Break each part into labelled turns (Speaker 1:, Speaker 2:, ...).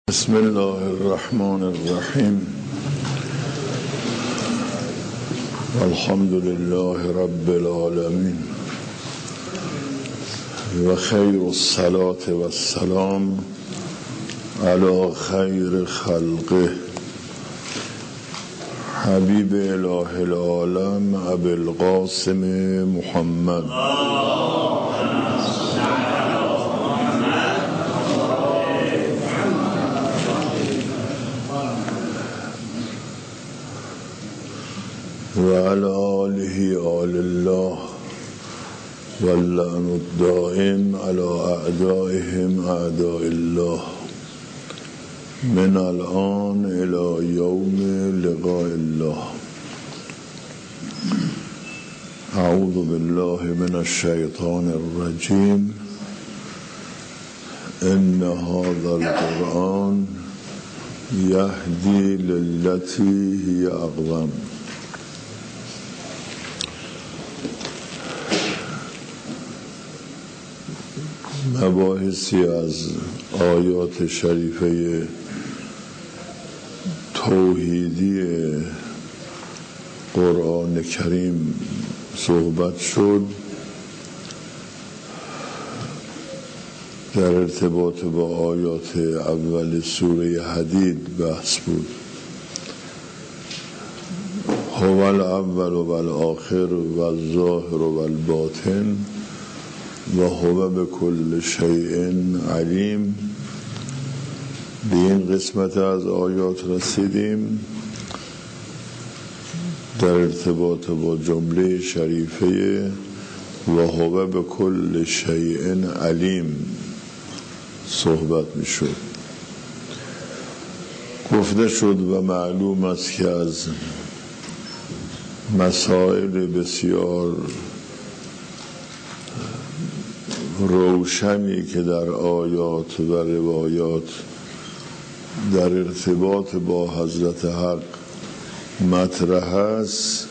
Speaker 1: بسم الله الرحمن الرحیم الحمد لله رب العالمین و خیر الصلاة و السلام علی خیر خلقه حبیب اله العالم ابی القاسم محمد و علی آله آل الله واللعن الدائم علی اعدائهم اعداء الله من الان الى یوم لقاء الله. اعوذ بالله من الشیطان الرجیم. ان هذا القرآن یهدی للتی هی اقوم. مباحثی از آیات شریفه توحیدی قرآن کریم صحبت شد. در ارتباط با آیات اول سوره حدید بحث بود. هو الاول و الآخر و الظاهر و الباطن و هو بكل شیء علیم. به این قسمت از آیات رسیدیم. در ارتباط با جمله شریفه و هو بكل شیء علیم صحبت می شد. گفته شد و معلوم است که از مسائل بسیار روشنی که در آیات و روایات در ارتباط با حضرت حق مطرح است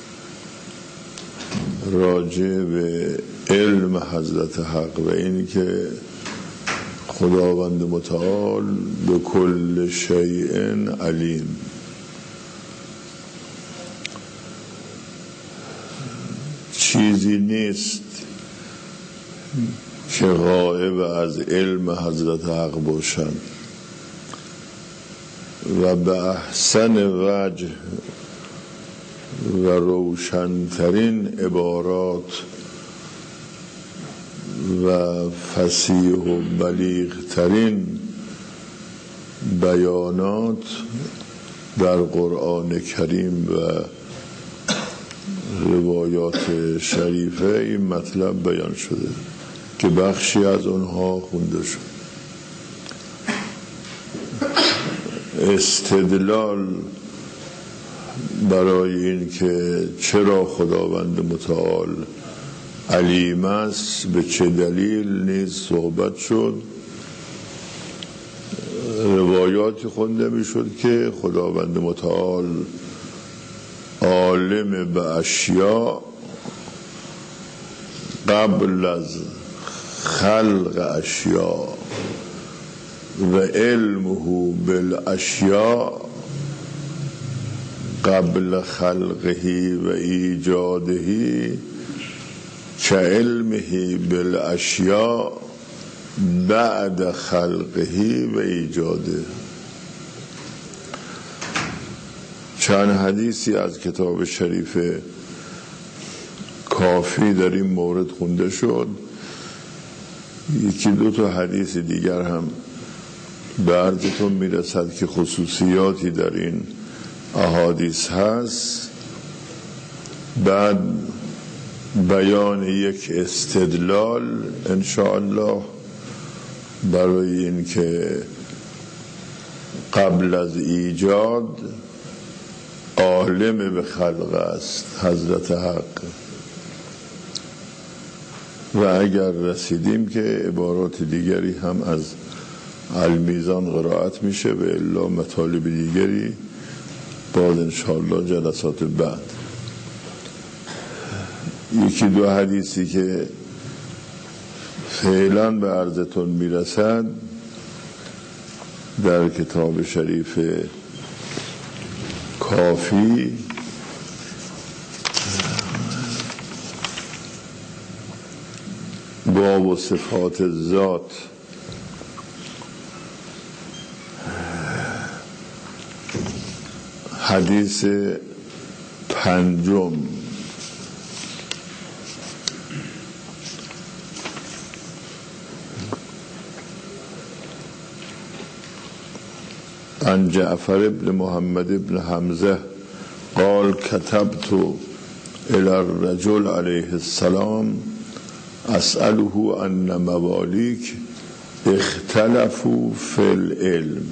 Speaker 1: راجع به علم حضرت حق و این که خداوند متعال به کل شیء علیم. چیزی نیست که غایب از علم حضرت حق باشند و به احسن وجه و روشنترین عبارات و فصیح و بلیغترین بیانات در قرآن کریم و روایات شریفه این مطلب بیان شده که بخشی از اونها خونده شد. استدلال برای این که چرا خداوند متعال علیم است به چه دلیل نیز صحبت شد. روایاتی خونده می شد که خداوند متعال عالم به اشیاء قبل از خلق اشیاء و علمه بالاشیاء قبل خلقه و ایجاده که علمه بالاشیاء بعد خلقه و ایجاده. چند حدیثی از کتاب شریف کافی در این مورد خونده شد. یکی دو تا حدیث دیگر هم به عرضتون میرسد که خصوصیاتی در این احادیث هست. بعد بیان یک استدلال انشاءالله برای این که قبل از ایجاد عالم به خلق است حضرت حق. و اگر رسیدیم که عبارات دیگری هم از المیزان قرائت میشه و الا مطالب دیگری باز انشاءالله جلسات بعد. یکی دو حدیثی که فعلا به عرضتون میرسد در کتاب شریف کافی باب و صفات ذات حدیث 5 عن جعفر بن محمد بن حمزه قال كتبت الى الرجل عليه السلام اسأله ان مواليك اختلفوا في العلم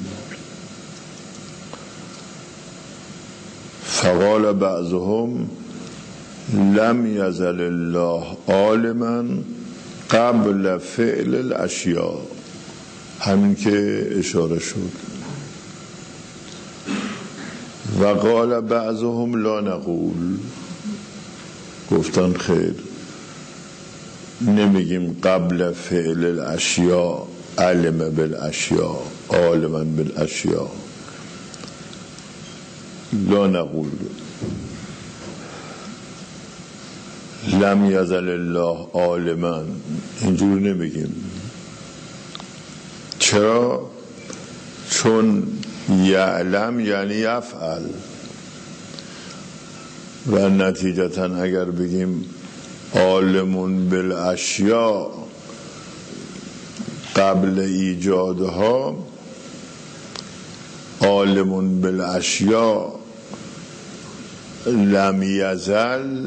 Speaker 1: فقال بعضهم لم يزل الله عالما قبل فعل الاشیاء، همین که اشاره شد. و قال بعضهم لا نقول، گفتن خیر نمیگیم قبل فعل الاشیاء علم بالاشیاء عالما بالاشیاء، لا نقول لم یزل الله عالما، اینجور نمیگیم. چرا؟ چون یعلم یعنی یفعل و نتیجتا اگر بگیم عالمون بالاشیاء قبل ایجادها، عالمون بالاشیاء لم یزل،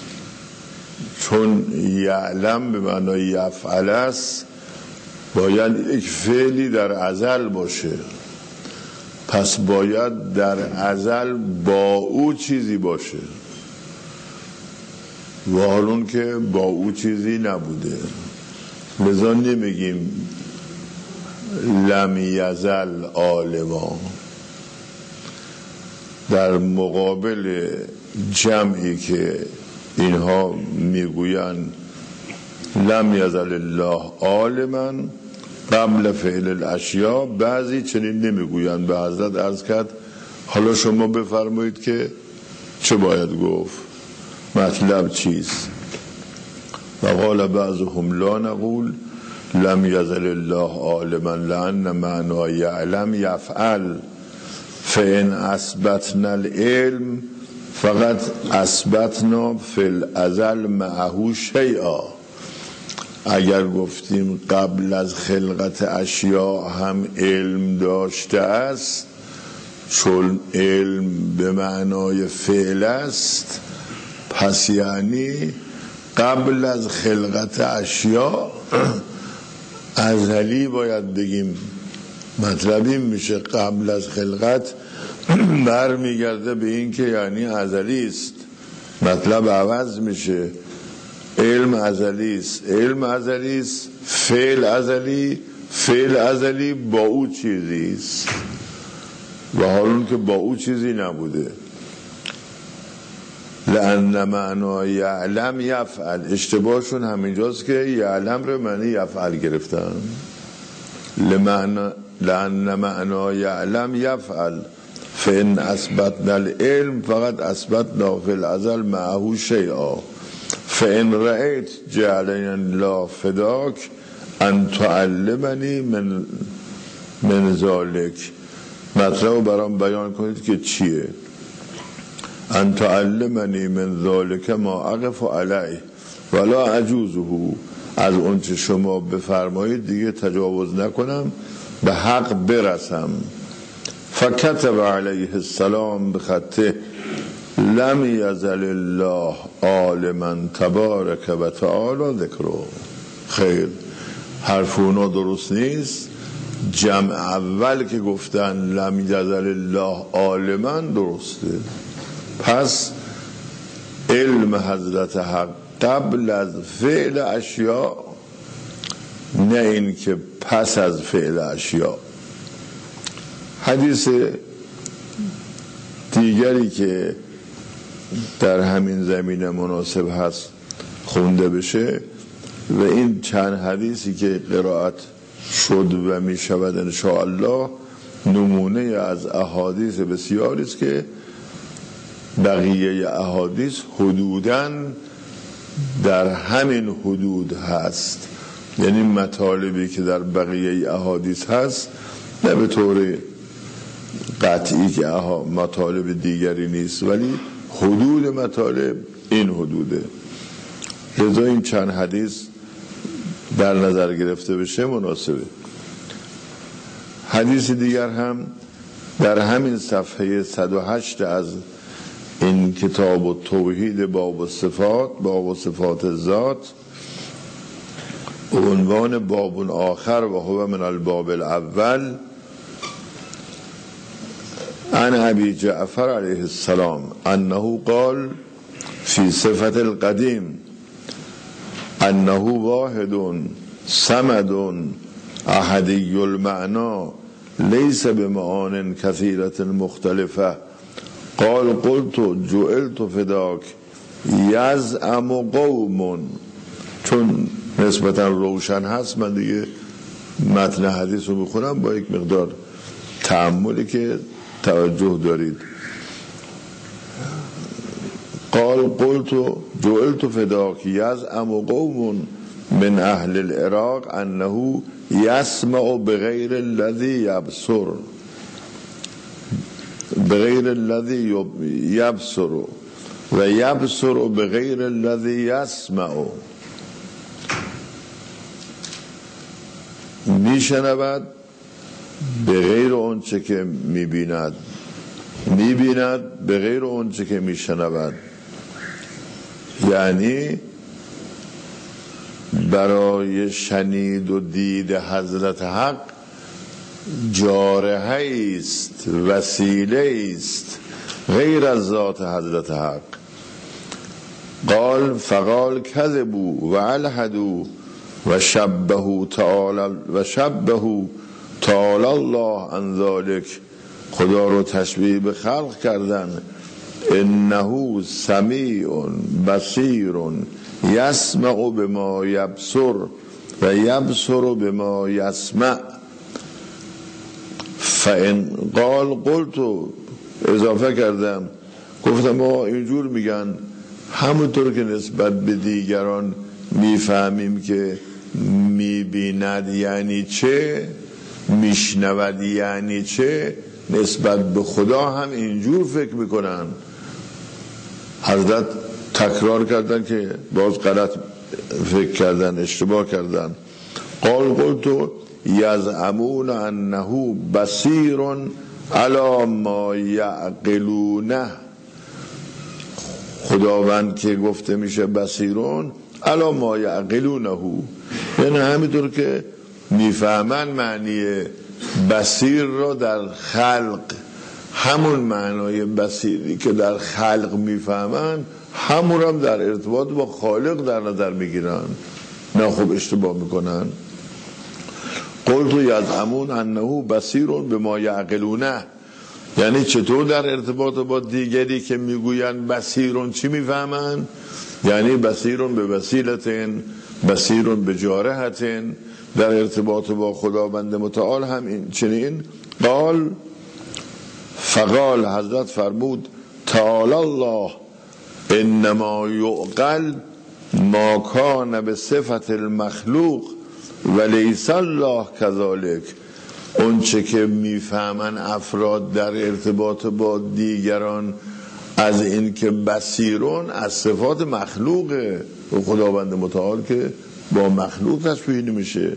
Speaker 1: چون یعلم به معنای یفعل است باید یک فعلی در ازل باشه، پس باید در ازل با او چیزی باشه و حالون که با او چیزی نبوده، لذا نمیگیم لم یزل عالما. در مقابل جمعی که اینها میگویند لم یزل الله عالما قبل فعل الاشیاء، بعضی چنین نمیگویند. به حضرت عرض کرد حالا شما بفرمایید که چه باید گفت، مطلب چیست؟ و قال بعضهم لا نقول لم یزل الله عالما لان معنای یعلم یفعل فان اثبتنا العلم فقط اثبتنا فی الازل معه شیئا. اگر گفتیم قبل از خلقت اشیاء هم علم داشته است، چون علم به معنای فعل است، پس یعنی قبل از خلقت اشیاء ازلی باید بگیم. مطلب این میشه قبل از خلقت برمیگرده به این که یعنی ازلی است، مطلب عوض میشه. علم ازلی است، علم ازلی است، فعل ازلی، فعل ازلی با او چیزی است و حالون که با او چیزی نبوده. لأن معنای یعلم یفعل، اشتباهشون همینجاست که یعلم رو معنی یفعل گرفتن. لأن معنای یعلم یفعل فإن اثبتنا العلم فقط اثبتنا فی الازل معه شیئا فإن رأيت جعلني الله فداك ان تعلمني من ذلك. مطلب برام بیان کنید که چیه. ان تعلمني من ذلك ما اقف علیه ولا اجوزه، از اون چه شما بفرمایید دیگه تجاوز نکنم، به حق برسم. فكتب علیه السلام بخطه لم یزل الله عالما تبارک و تعالی ذکره. خیر، حرف اونا درست نیست. جمع اول که گفتن لم یزل الله عالما درسته. پس علم حضرت حق قبل از فعل اشیاء، نه این که پس از فعل اشیاء. حدیث دیگری که در همین زمینه مناسب هست خونده بشه و این چند حدیثی که قرائت شد و می شود انشاءالله نمونه از احادیث بسیاری است که بقیه احادیث حدوداً در همین حدود هست، یعنی مطالبی که در بقیه احادیث هست نه به طور قطعی که مطالب دیگری نیست، ولی حدود مطالب این حدوده. لذا این چند حدیث در نظر گرفته بشه مناسبه. حدیث دیگر هم در همین صفحه 108 از این کتاب التوحید باب صفات ذات، عنوان باب آخر و هو من الباب الاول، عن ابی جعفر علیه السلام انه قال فی صفت القدیم انه واحد صمد احدی المعنى لیس بمعان کثیرة مختلفه. قال قلت جعلت فداک یزعم قوم. چون نسبتا روشن هست من دیگه متن حدیث رو میخونم با یک مقدار تأملی که توجه دارید. قال قلت جعلت فداک یزعم قوم من اهل العراق انه یسمع بغیر الذی یبصر بغیر الذی یبصر و یبصر بغیر الذی یسمع. میشنود به غیر اونچه که میبیند، میبیند به غیر اونچه که میشنود. یعنی برای شنید و دید حضرت حق جارحه است، وسیله است غیر از ذات حضرت حق. قال فقال کذبوا و الحدوا و شبهوا تعالی الله عن ذلك. خدا رو تشبیه به خلق کردن. انه سمیع بصیر یسمع بما یبصر و یبصر بما یسمع. فان قال قلت، اضافه کردم گفتم ما اینجور میگن همونطور که نسبت به دیگران میفهمیم که میبیند یعنی چه، میشنود یعنی چه، نسبت به خدا هم اینجور فکر میکنن. حضرت تکرار کردن که باز غلط فکر کردن، اشتباه کردن. قال قلت یزعمون انه بصیر علی ما یعقلونه. خداوند که گفته میشه بصیرون علی ما یعقلونه، یعنی همینطور که میفهمن معنی بصیر را در خلق، همون معنای بصیری که در خلق میفهمن همون هم در ارتباط با خالق در نظر میگیرن، نه خب اشتباه میکنن. قلت یزعمون انه بصیر بما یعقلونه، یعنی چطور در ارتباط با دیگری که میگوین بصیرون چی میفهمن؟ یعنی بصیرون به وسیلتن، بصیرون به جارحتن، در ارتباط با خداوند متعال هم این چنین. قال فقال، حضرت فرمود تعالی الله انما یعقل ما کان به صفت المخلوق ولیس الله کذالک. اون چه که میفهمن افراد در ارتباط با دیگران از این که بصیرون از صفات مخلوقه، خداوند متعال که با مخلوق تشبیه نمیشه.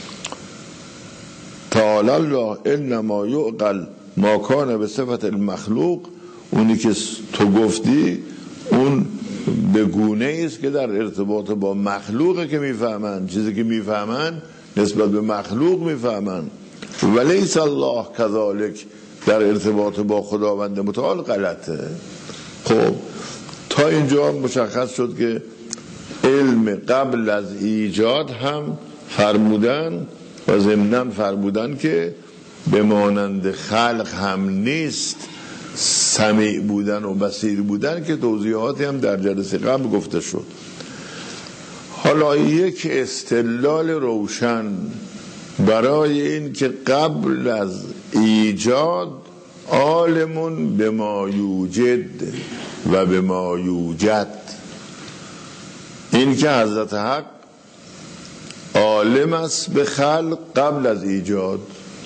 Speaker 1: تعالی الله انما یعقل ما کان به صفت المخلوق، اونی که تو گفتی اون به گونه است که در ارتباط با مخلوقه که میفهمن، چیزی که میفهمن نسبت به مخلوق میفهمن. ولیس الله کذالک، در ارتباط با خداوند متعال غلطه. خب تا اینجا مشخص شد که علم قبل از ایجاد هم فرمودن و ضمناً فرمودن که به مانند خلق هم نیست سمیع بودن و بصیر بودن، که توضیحاتی هم در جلسه قبل گفته شد. حالا یک استدلال روشن برای این که قبل از ایجاد عالمون به ما یوجد و به ما یوجد. این که حضرت حق عالم است به خلق قبل از ایجاد.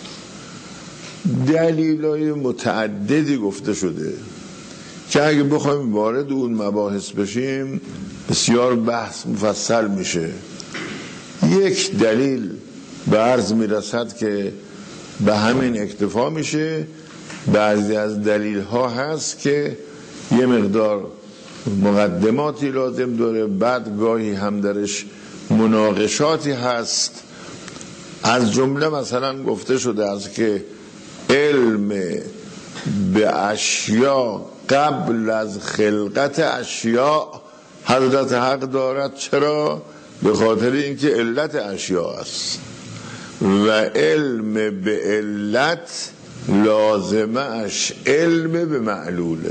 Speaker 1: دلیلای متعددی گفته شده که اگه بخوایم وارد اون مباحث بشیم بسیار بحث مفصل میشه. یک دلیل به عرض میرسد که به همین اکتفا میشه. بعضی از دلیل ها هست که یه مقدار مقدماتی لازم داره، بعد گاهی هم درش مناقشاتی هست. از جمله مثلا گفته شده است که علم به اشیاء قبل از خلقت اشیاء حضرت حق دارد. چرا؟ به خاطر اینکه علت اشیاء است و علم به علت لازمه اش علم به معلوله.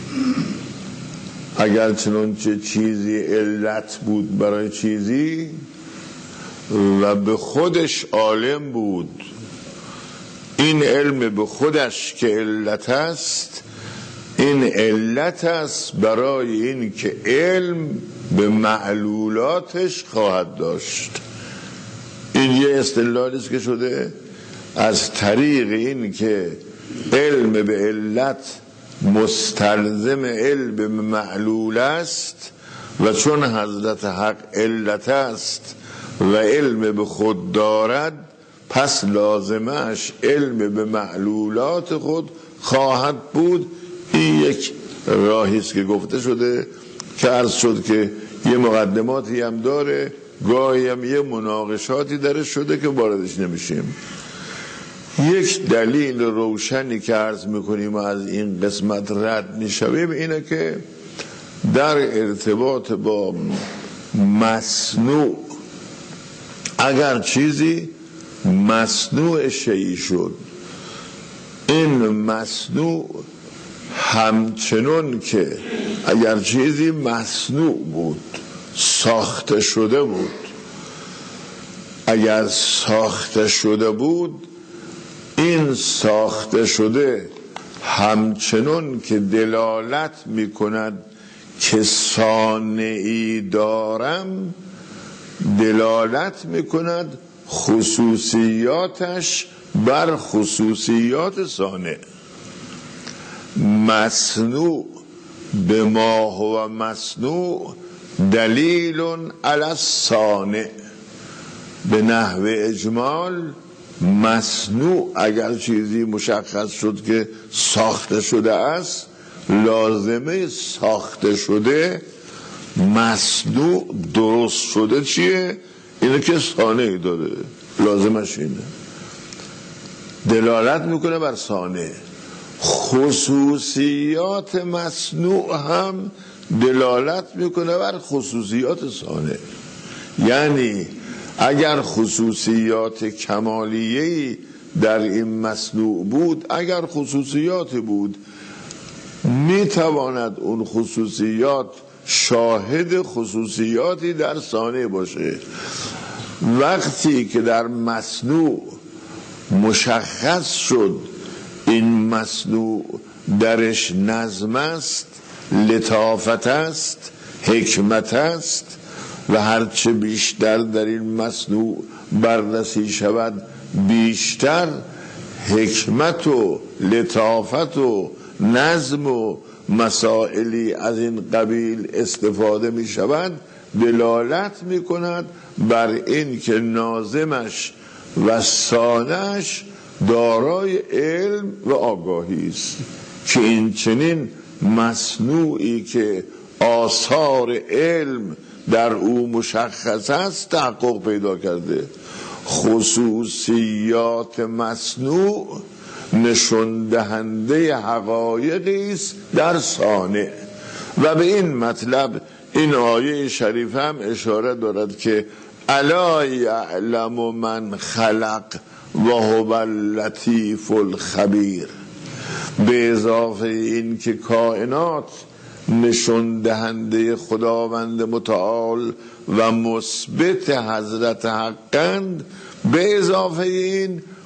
Speaker 1: اگر چنانچه چیزی علت بود برای چیزی و به خودش عالم بود، این علم به خودش که علت است، این علت است برای این که علم به معلولاتش خواهد داشت. این یه استدلالی است که شده از طریق این که علم به علت مستلزم علم به معلول است و چون حضرت حق علت است و علم به خود دارد، پس لازمش علم به معلولات خود خواهد بود. این یک راهی است که گفته شده که عرض شد که یه مقدماتی هم داره، گاهی هم یه مناقشاتی درش شده که واردش نمیشیم. یک دلیل روشنی که عرض میکنیم و از این قسمت رد میشویم اینه که در ارتباط با مصنوع، اگر چیزی مصنوع شیئی شد، این مصنوع همچنان که اگر چیزی مصنوع بود، ساخته شده بود، اگر ساخته شده بود، این ساخته شده همچنان که دلالت میکند که صانعی دارم، دلالت میکند خصوصیاتش بر خصوصیات صانع. مصنوع به ما هو مصنوع دلیل علی الصانع. به نحو اجمال مصنوع اگر چیزی مشخص شد که ساخته شده است، لازمه ساخته شده مصنوع درست شده چیه؟ اینه که صانعی داره، لازمش اینه، دلالت میکنه بر صانع. خصوصیات مصنوع هم دلالت میکنه بر خصوصیات صانع. یعنی اگر خصوصیات کمالیه‌ای در این مصنوع بود، اگر خصوصیات بود، میتواند اون خصوصیات شاهد خصوصیاتی در صانع باشه. وقتی که در مصنوع مشخص شد این مصنوع درش نظم است، لطافت است، حکمت است و هرچه بیشتر در این مصنوع بررسی شود، بیشتر حکمت و لطافت و نظم و مسائلی از این قبیل استفاده می شود، دلالت می کند بر این که ناظمش و صانعش دارای علم و آگاهی است، که این چنین مصنوعی که آثار علم در او مشخص است تحقق پیدا کرده. خصوصیات مصنوع نشون دهنده حقایقی است در صانع. و به این مطلب این آیه شریف هم اشاره دارد که الا یعلم من خلق و هو اللطیف الخبیر. به اضافه این که کائنات نشون دهنده خداوند متعال و مثبت حضرت حقند، به اضافه این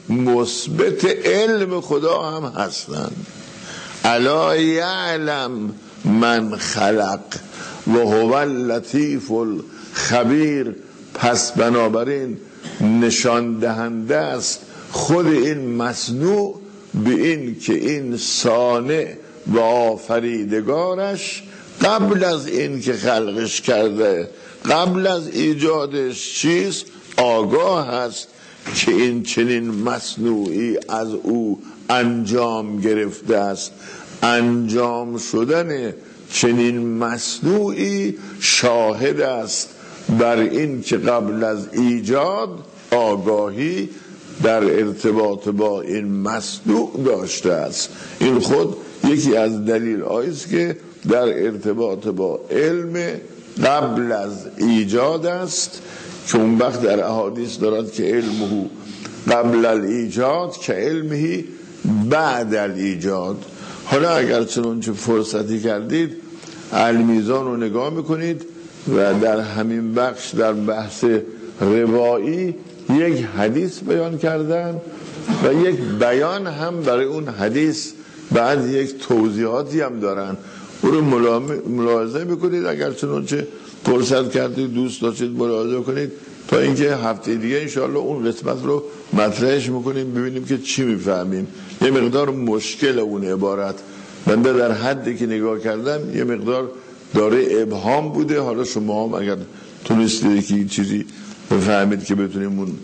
Speaker 1: مثبت علم خدا هم هستند. الا یعلم من خلق و هو اللطیف الخبیر. پس بنابراین نشان دهنده است خود این مصنوع به این که این صانع و آفریدگارش قبل از این که خلقش کرده، قبل از ایجادش چیست؟ آگاه است که این چنین مصنوعی از او انجام گرفته است. انجام شدن چنین مصنوعی شاهد است بر این که قبل از ایجاد آگاهی در ارتباط با این مصنوع داشته است. این خود یکی از دلیل است که در ارتباط با علم قبل از ایجاد است، که اون وقت در احادیث دارد که علمه قبل الایجاد که علمه بعد الایجاد. حالا اگر چنانچه فرصتی کردید المیزان رو نگاه میکنید و در همین بخش در بحث روایی یک حدیث بیان کردن و یک بیان هم برای اون حدیث بعد یک توضیحاتی هم دارن. او رو ملاحظه میکنید، اگر چنانچه فرصت کردید دوست داشتید ملاحظه کنید تا اینکه هفته دیگه انشاءالله اون قسمت رو مطرحش میکنیم ببینیم که چی میفهمیم. یه مقدار مشکل اون عبارت بنده در حدی که نگاه کردم یه مقدار داره ابهام بوده. حالا شما هم اگر تونستید که این چیزی بفهمید که بتونیم اون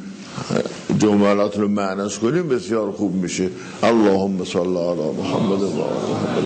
Speaker 1: جملات رو معنیش کنیم بسیار خوب میشه. اللهم صل علی محمد و آل محمد.